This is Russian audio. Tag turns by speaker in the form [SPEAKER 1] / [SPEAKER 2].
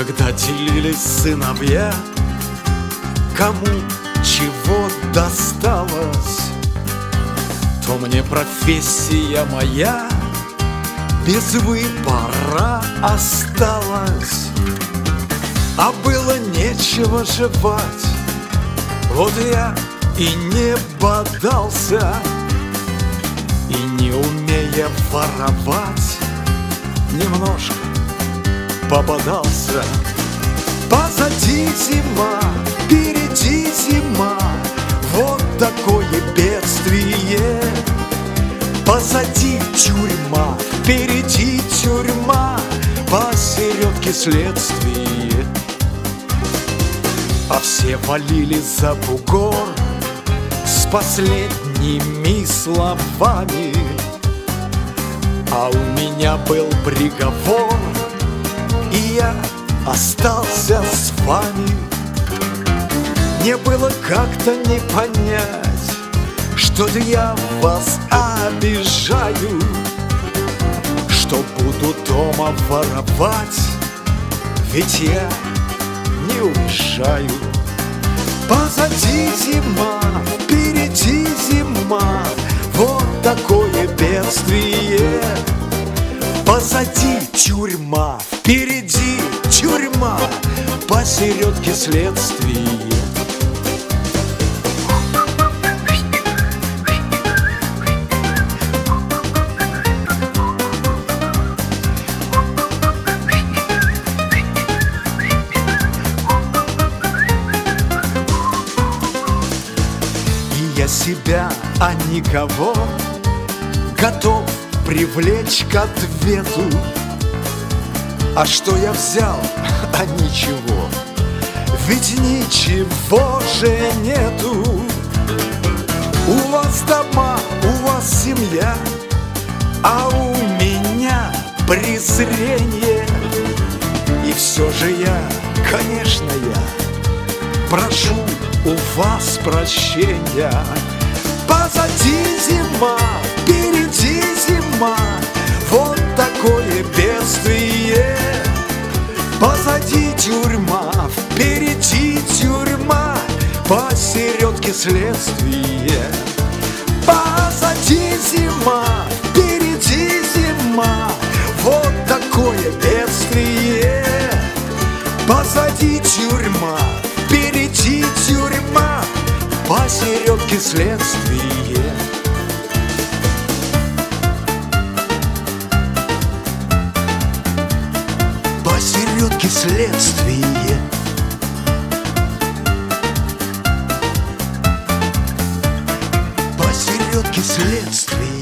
[SPEAKER 1] Когда делились сыновья, кому чего досталось, то мне профессия моя без выбора осталась. А было нечего жевать, вот я и не бодался, и не умея воровать, немножко пободался. Позади зима, впереди зима, вот такое бедствие. Позади тюрьма, впереди тюрьма, посередке следствие. А все валили за бугор с последними словами, а у меня был приговор, и я остался с вами. Мне было как-то не понять, что-то я вас обижаю, что буду дома воровать, ведь я не уезжаю. Позади зима, впереди зима, вот такое бедствие. Позади тюрьма, впереди тюрьма, посередке следствие. Я себя, а никого готов привлечь к ответу. А что я взял? А ничего, ведь ничего же нету. У вас дома, у вас семья, а у меня презрение. И все же я, конечно, я прошу у вас прощения. Позади зима, впереди зима, вот такое бедствие. Позади тюрьма, впереди тюрьма, посередке следствие. Позади зима, впереди зима, вот такое бедствие. Позади тюрьма, впереди тюрьма, посередке следствие. Посередке следствие. Посередке следствие.